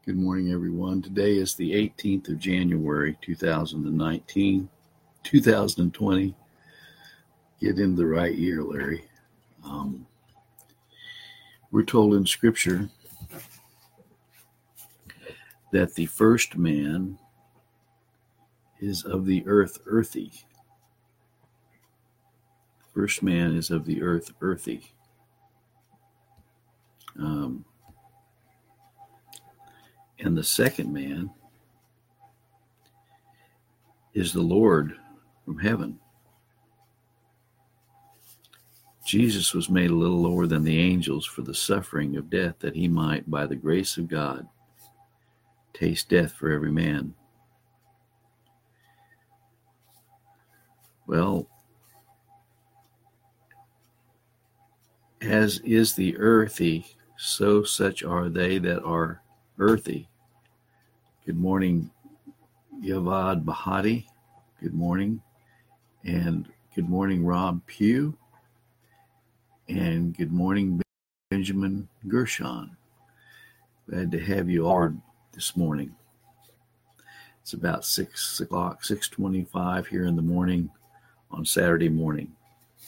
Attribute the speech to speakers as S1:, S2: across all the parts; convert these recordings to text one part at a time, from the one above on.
S1: Good morning, everyone. Today is the 18th of January, 2020. Get into the right year, Larry. We're told in Scripture that the first man is of the earth earthy. First man is of the earth earthy. And the second man is the Lord from heaven. Jesus was made a little lower than the angels for the suffering of death, that he might, by the grace of God, taste death for every man. Well, as is the earthy, so such are they that are earthy. Good morning, Yavad Bahati. Good morning. And good morning, Rob Pugh. And good morning, Benjamin Gershon. Glad to have you all this morning. It's about 6 o'clock, 6:25 here in the morning on Saturday morning.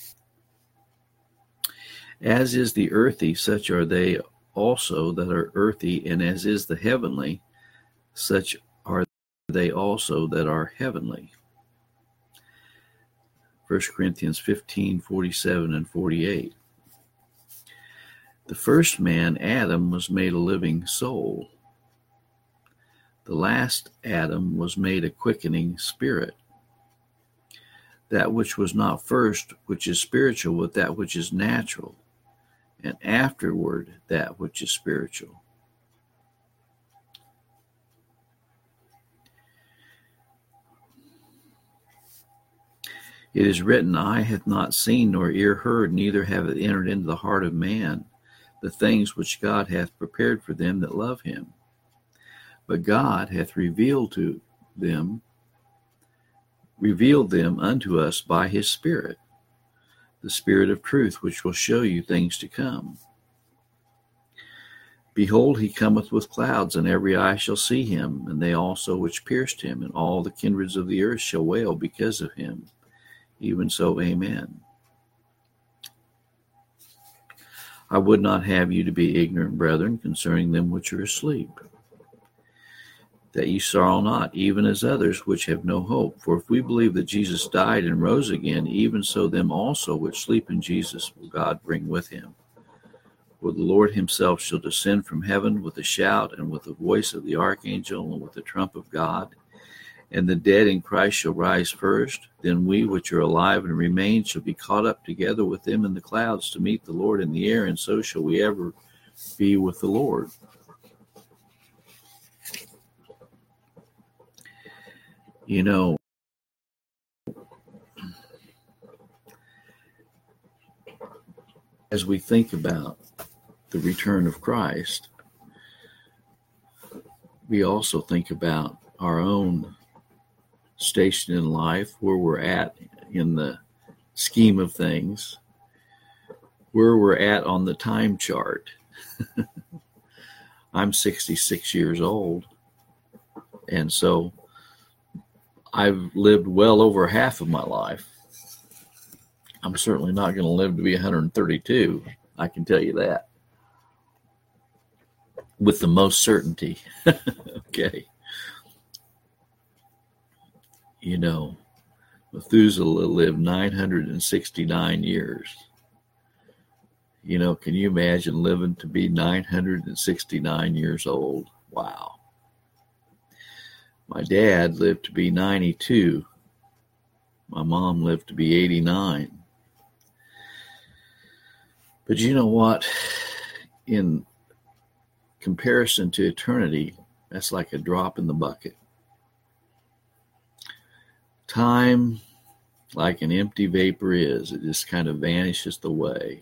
S1: As is the earthy, such are they also that are earthy, and as is the heavenly, such are they also that are heavenly. 1 Corinthians 15:47 and 48. The first man, Adam, was made a living soul. The last Adam was made a quickening spirit. That which was not first, which is spiritual, but that which is natural, and afterward that which is spiritual. It is written, eye hath not seen, nor ear heard, neither have it entered into the heart of man, the things which God hath prepared for them that love him. But God hath revealed them unto us by his Spirit, the Spirit of truth, which will show you things to come. Behold, he cometh with clouds, and every eye shall see him, and they also which pierced him, and all the kindreds of the earth shall wail because of him. Even so, amen. I would not have you to be ignorant, brethren, concerning them which are asleep, that ye sorrow not, even as others which have no hope. For if we believe that Jesus died and rose again, even so them also which sleep in Jesus will God bring with him. For the Lord himself shall descend from heaven with a shout, and with the voice of the archangel, and with the trump of God. And the dead in Christ shall rise first. Then we which are alive and remain shall be caught up together with them in the clouds to meet the Lord in the air, and so shall we ever be with the Lord. You know, as we think about the return of Christ, we also think about our own station in life, where we're at in the scheme of things, where we're at on the time chart. I'm 66 years old, and so I've lived well over half of my life. I'm certainly not going to live to be 132. I can tell you that with the most certainty. Okay. You know, Methuselah lived 969 years. You know, can you imagine living to be 969 years old? Wow. My dad lived to be 92. My mom lived to be 89. But you know what? In comparison to eternity, that's like a drop in the bucket. Time, like an empty vapor is, it just kind of vanishes away.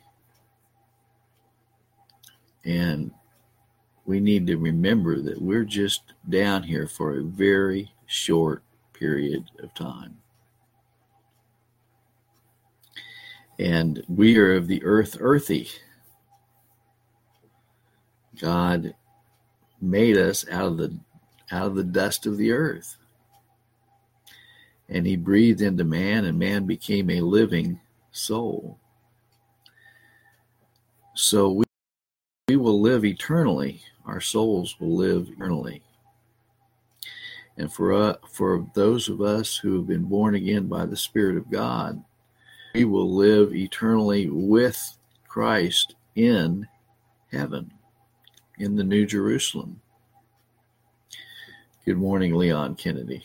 S1: And we need to remember that we're just down here for a very short period of time. And we are of the earth earthy. God made us out of the dust of the earth. And he breathed into man, and man became a living soul. So we will live eternally. Our souls will live eternally. And for those of us who have been born again by the Spirit of God, we will live eternally with Christ in heaven, in the New Jerusalem. Good morning, Leon Kennedy.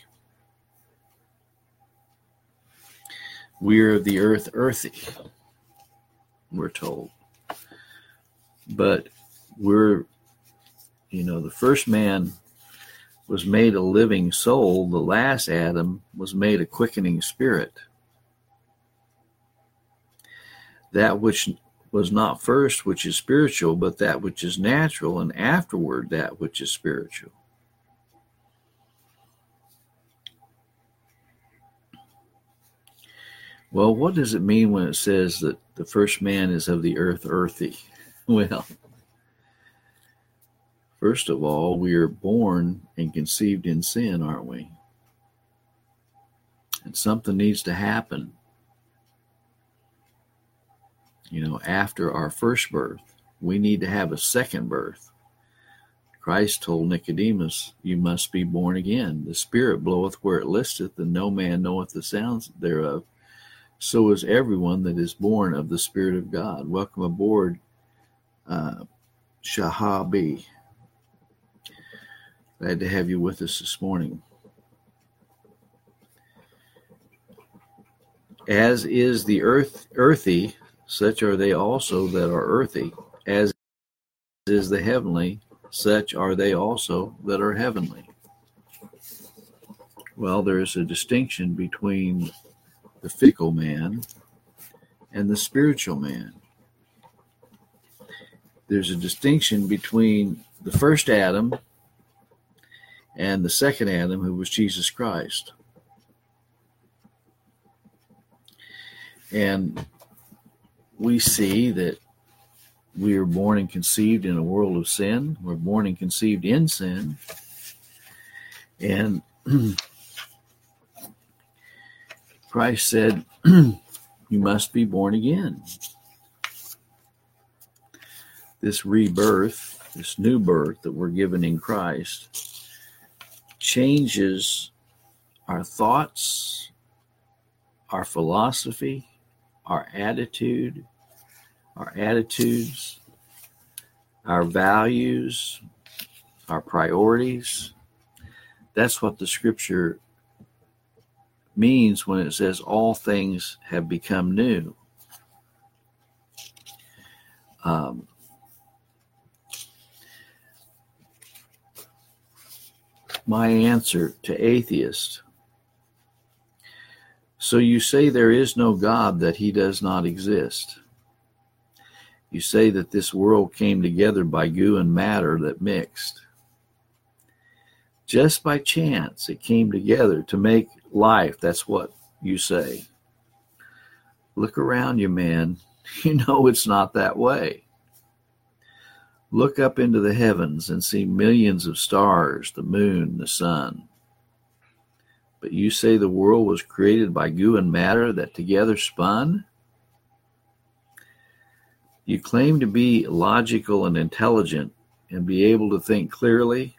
S1: We are of the earth earthy, we're told. But the first man was made a living soul. The last Adam was made a quickening spirit. That which was not first, which is spiritual, but that which is natural, and afterward that which is spiritual. Well, what does it mean when it says that the first man is of the earth earthy? Well, first of all, we are born and conceived in sin, aren't we? And something needs to happen. After our first birth, we need to have a second birth. Christ told Nicodemus, you must be born again. The Spirit bloweth where it listeth, and no man knoweth the sounds thereof. So is everyone that is born of the Spirit of God. Welcome aboard, Shahabi. Glad to have you with us this morning. As is the earth earthy, such are they also that are earthy. As is the heavenly, such are they also that are heavenly. Well, there is a distinction between the physical man and the spiritual man. There's a distinction between the first Adam and the second Adam, who was Jesus Christ. And we see that we are born and conceived in a world of sin. We're born and conceived in sin. And Christ said, you must be born again. This rebirth, this new birth that we're given in Christ, changes our thoughts, our philosophy, our attitudes, our values, our priorities. That's what the scripture means when it says all things have become new. My answer to atheists: so you say there is no God, that he does not exist. You say that this world came together by goo and matter that mixed. Just by chance it came together to make life. That's what you say. Look around you, man. You know it's not that way. Look up into the heavens and see millions of stars, the moon, the sun. But you say the world was created by goo and matter that together spun? You claim to be logical and intelligent and be able to think clearly.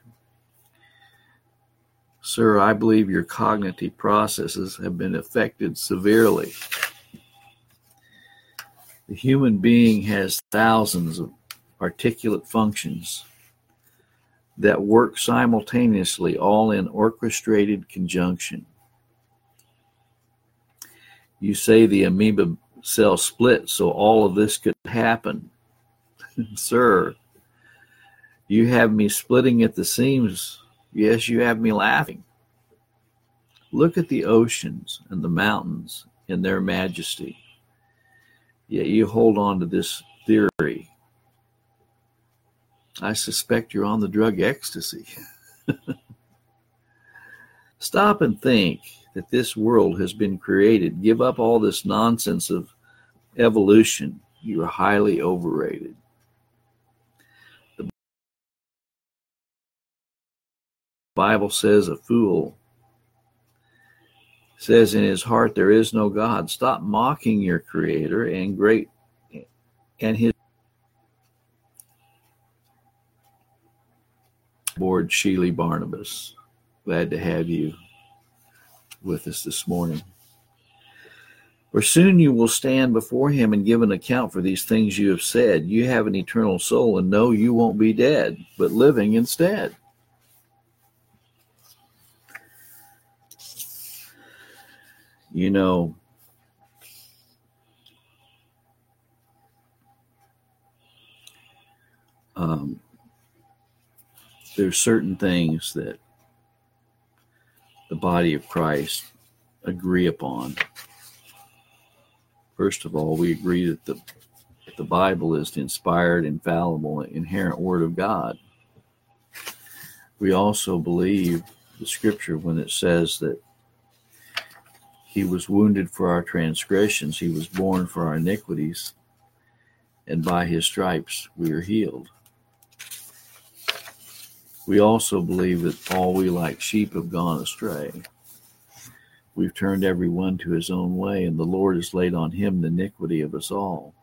S1: Sir, I believe your cognitive processes have been affected severely. The human being has thousands of articulate functions that work simultaneously, all in orchestrated conjunction. You say the amoeba cell split so all of this could happen. Sir, you have me splitting at the seams. Yes, you have me laughing. Look at the oceans and the mountains in their majesty. Yet you hold on to this theory. I suspect you're on the drug ecstasy. Stop and think that this world has been created. Give up all this nonsense of evolution. You are highly overrated. Bible says a fool says in his heart there is no God. Stop mocking your Creator and his board. Sheely Barnabas, glad to have you with us this morning. For soon you will stand before him and give an account for these things you have said. You have an eternal soul, and no, you won't be dead, but living instead. You know, there's certain things that the body of Christ agree upon. First of all, we agree that the Bible is the inspired, infallible, inerrant Word of God. We also believe the Scripture when it says that he was wounded for our transgressions, he was born for our iniquities, and by his stripes we are healed. We also believe that all we like sheep have gone astray. We've turned every one to his own way, and the Lord has laid on him the iniquity of us all.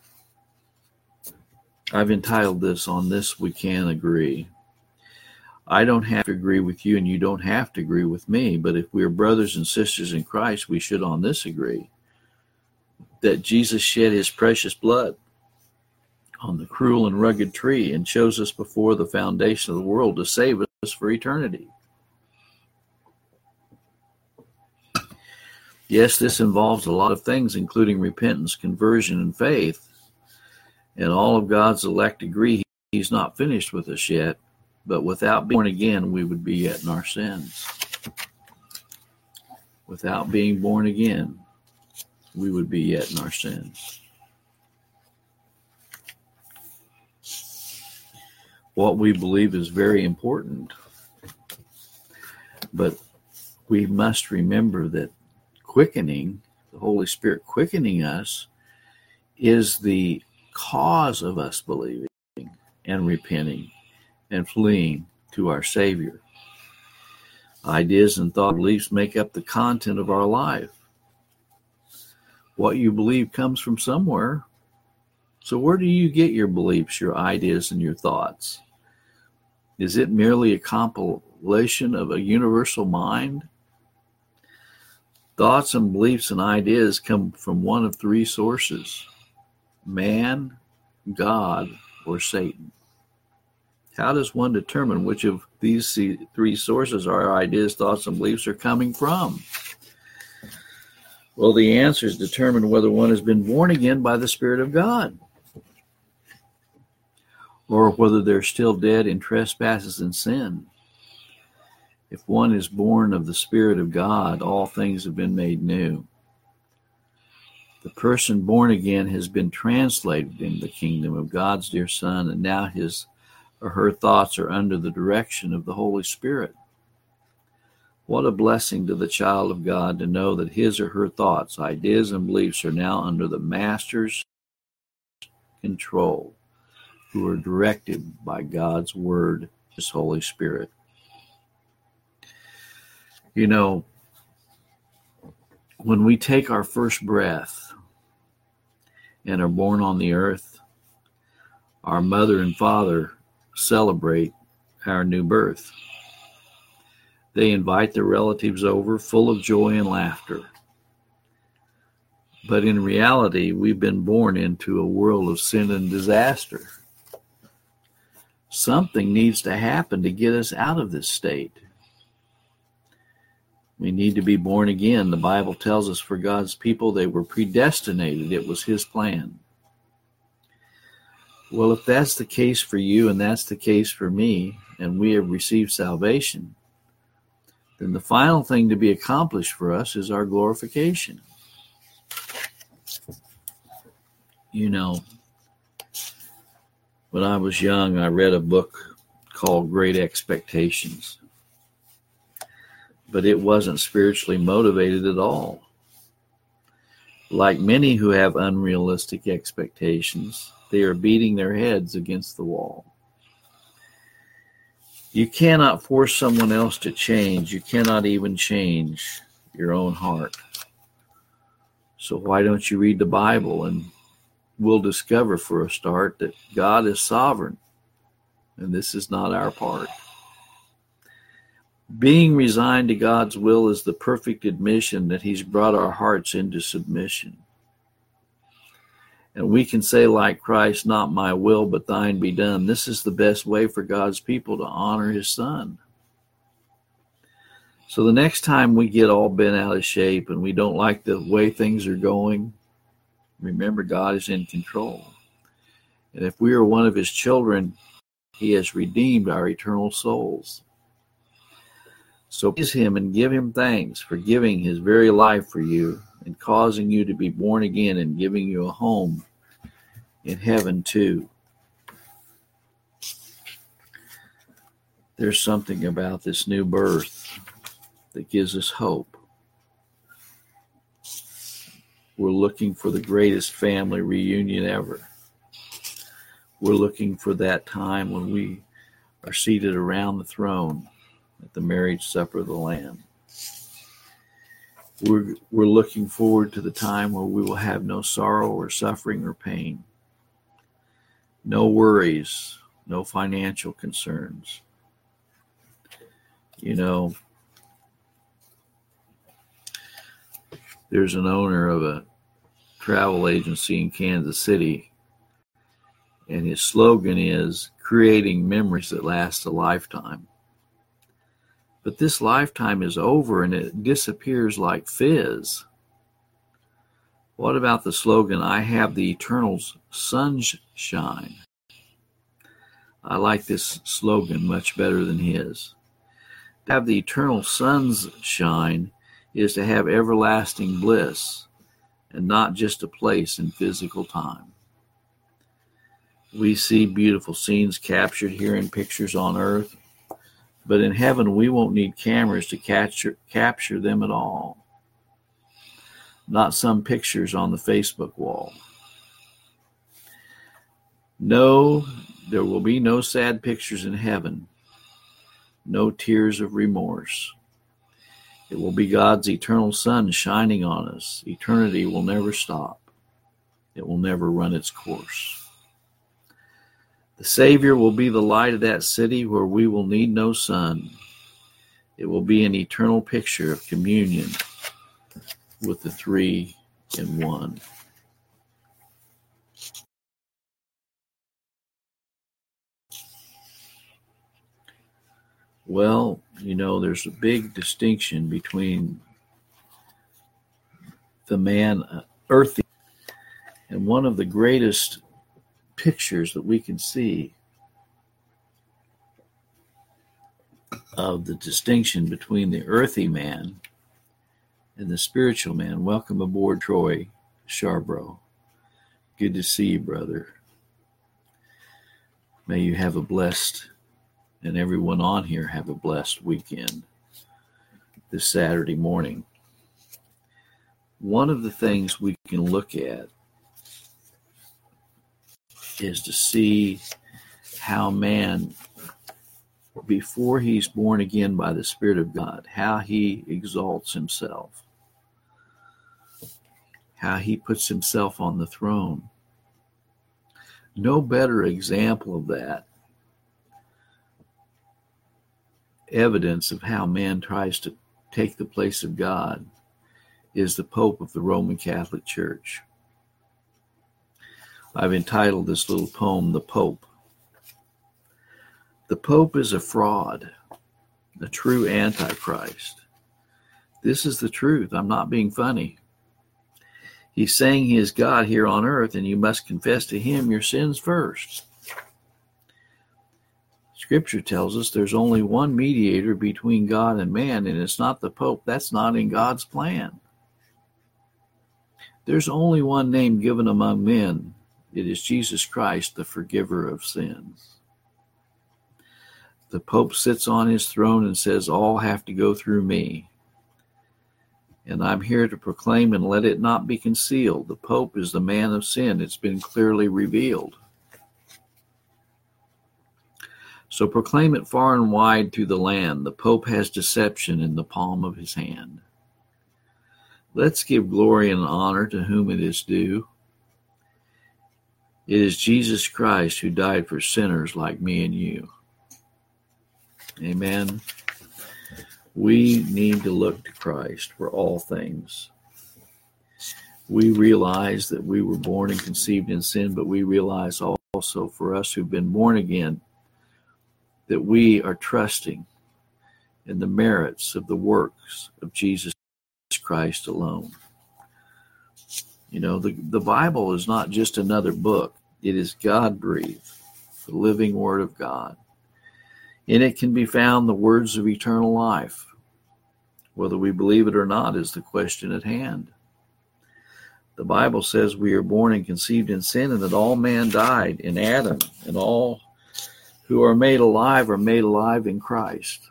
S1: I've entitled this, On This We Can Agree. I don't have to agree with you, and you don't have to agree with me, but if we are brothers and sisters in Christ, we should on this agree, that Jesus shed his precious blood on the cruel and rugged tree and chose us before the foundation of the world to save us for eternity. Yes, this involves a lot of things, including repentance, conversion, and faith. And all of God's elect agree he's not finished with us yet, but without being born again, we would be yet in our sins. Without being born again, we would be yet in our sins. What we believe is very important, but we must remember that quickening, the Holy Spirit quickening us, is the cause of us believing and repenting and fleeing to our Savior. Ideas and thought beliefs make up the content of our life. What you believe comes from somewhere. So where do you get your beliefs, your ideas, and your thoughts? Is it merely a compilation of a universal mind? Thoughts and beliefs and ideas come from one of three sources: man, God, or Satan. How does one determine which of these three sources our ideas, thoughts, and beliefs are coming from? Well, the answer is determined whether one has been born again by the Spirit of God, or whether they're still dead in trespasses and sin. If one is born of the Spirit of God, all things have been made new. The person born again has been translated into the kingdom of God's dear Son, and now his or her thoughts are under the direction of the Holy Spirit. What a blessing to the child of God to know that his or her thoughts, ideas, and beliefs are now under the Master's control, who are directed by God's Word, his Holy Spirit. You know, when we take our first breath and are born on the earth, our mother and father celebrate our new birth. They invite their relatives over, full of joy and laughter. But in reality, we've been born into a world of sin and disaster. Something needs to happen to get us out of this state. We need to be born again. The Bible tells us for God's people, they were predestinated. It was his plan. Well, if that's the case for you and that's the case for me, and we have received salvation, then the final thing to be accomplished for us is our glorification. You know, when I was young, I read a book called Great Expectations. But it wasn't spiritually motivated at all. Like many who have unrealistic expectations, they are beating their heads against the wall. You cannot force someone else to change. You cannot even change your own heart. So why don't you read the Bible, and we'll discover for a start that God is sovereign, and this is not our part. Being resigned to God's will is the perfect admission that He's brought our hearts into submission. And we can say like Christ, not my will, but thine be done. This is the best way for God's people to honor His Son. So the next time we get all bent out of shape and we don't like the way things are going, remember God is in control. And if we are one of His children, He has redeemed our eternal souls. So praise Him and give Him thanks for giving His very life for you and causing you to be born again and giving you a home in heaven too. There's something about this new birth that gives us hope. We're looking for the greatest family reunion ever. We're looking for that time when we are seated around the throne at the marriage supper of the Lamb. We're looking forward to the time where we will have no sorrow or suffering or pain, no worries, no financial concerns. You know, there's an owner of a travel agency in Kansas City, and his slogan is creating memories that last a lifetime. But this lifetime is over and it disappears like fizz. What about the slogan, I have the eternal sunshine? I like this slogan much better than his. To have the eternal sunshine is to have everlasting bliss and not just a place in physical time. We see beautiful scenes captured here in pictures on earth, but in heaven we won't need cameras to capture them at all. Not some pictures on the Facebook wall. No, there will be no sad pictures in heaven, no tears of remorse. It will be God's eternal sun shining on us. Eternity will never stop. It will never run its course. The Savior will be the light of that city where we will need no sun. It will be an eternal picture of communion with the three in one. Well, you know, there's a big distinction between the man, earthy, and one of the greatest pictures that we can see of the distinction between the earthy man and the spiritual man. Welcome aboard, Troy Charbrough. Good to see you, brother. May you have a blessed, and everyone on here have a blessed weekend this Saturday morning. One of the things we can look at is to see how man, before he's born again by the Spirit of God, how he exalts himself, how he puts himself on the throne. No better example of that, evidence of how man tries to take the place of God, is the Pope of the Roman Catholic Church. I've entitled this little poem, The Pope. The Pope is a fraud, a true Antichrist. This is the truth. I'm not being funny. He's saying he is God here on earth, and you must confess to him your sins first. Scripture tells us there's only one mediator between God and man, and it's not the Pope. That's not in God's plan. There's only one name given among men. It is Jesus Christ, the forgiver of sins. The Pope sits on his throne and says, all have to go through me. And I'm here to proclaim and let it not be concealed. The Pope is the man of sin. It's been clearly revealed. So proclaim it far and wide through the land. The Pope has deception in the palm of his hand. Let's give glory and honor to whom it is due. It is Jesus Christ who died for sinners like me and you. Amen. We need to look to Christ for all things. We realize that we were born and conceived in sin, but we realize also for us who've been born again that we are trusting in the merits of the works of Jesus Christ alone. You know, the Bible is not just another book. It is God-breathed, the living Word of God. In it can be found the words of eternal life. Whether we believe it or not is the question at hand. The Bible says we are born and conceived in sin, and that all man died in Adam, and all who are made alive in Christ.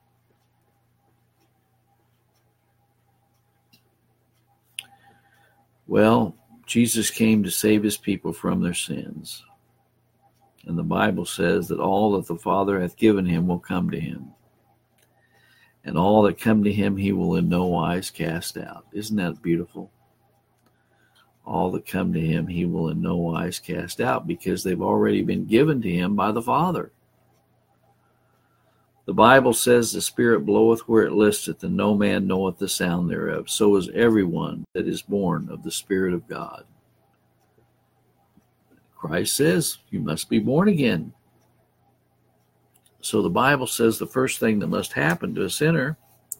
S1: Well, Jesus came to save his people from their sins. And the Bible says that all that the Father hath given him will come to him. And all that come to him he will in no wise cast out. Isn't that beautiful? All that come to him he will in no wise cast out, because they've already been given to him by the Father. The Bible says the Spirit bloweth where it listeth, and no man knoweth the sound thereof. So is everyone that is born of the Spirit of God. Christ says you must be born again. So the Bible says the first thing that must happen to a sinner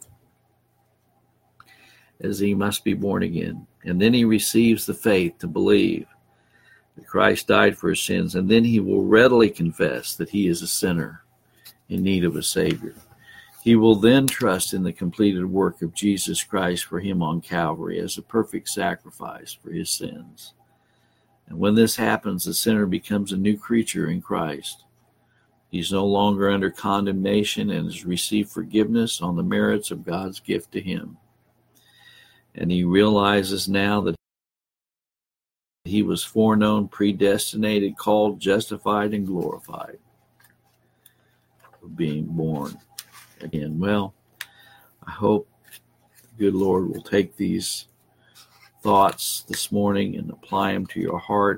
S1: is he must be born again. And then he receives the faith to believe that Christ died for his sins, and then he will readily confess that he is a sinner in need of a Savior. He will then trust in the completed work of Jesus Christ for him on Calvary as a perfect sacrifice for his sins. And when this happens, the sinner becomes a new creature in Christ. He's no longer under condemnation and has received forgiveness on the merits of God's gift to him. And he realizes now that he was foreknown, predestinated, called, justified, and glorified for being born again. Well, I hope the good Lord will take these thoughts this morning and apply them to your heart.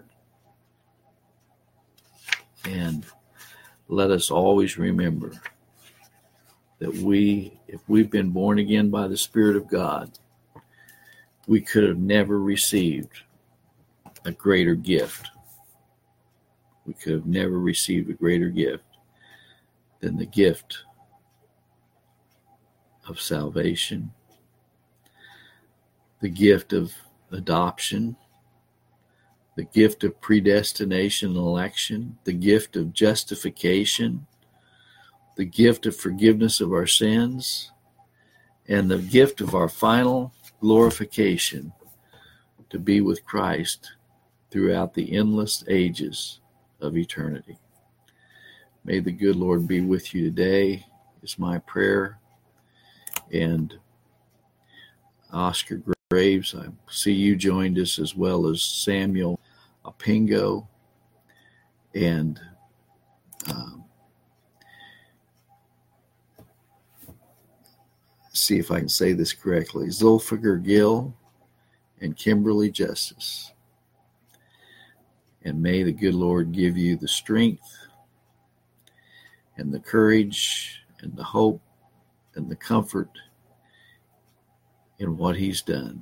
S1: And let us always remember that if we've been born again by the Spirit of God, we could have never received a greater gift. We could have never received a greater gift than the gift of salvation, the gift of adoption, the gift of predestination and election, the gift of justification, the gift of forgiveness of our sins, and the gift of our final glorification to be with Christ throughout the endless ages of eternity. May the good Lord be with you today, is my prayer. And Oscar Graves, I see you joined us, as well as Samuel Apingo, and see if I can say this correctly, Zulfigar Gill and Kimberly Justice. And may the good Lord give you the strength and the courage and the hope and the comfort in what he's done.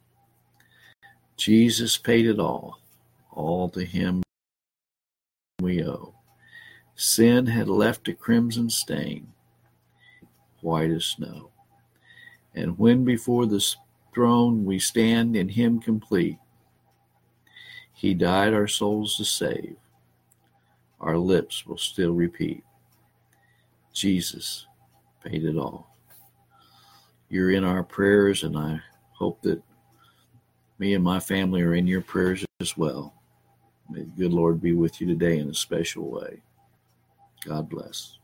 S1: Jesus paid it all to him we owe. Sin had left a crimson stain, white as snow. And when before the throne we stand in him complete, he died our souls to save. Our lips will still repeat, Jesus paid it all. You're in our prayers, and I hope that me and my family are in your prayers as well. May the good Lord be with you today in a special way. God bless.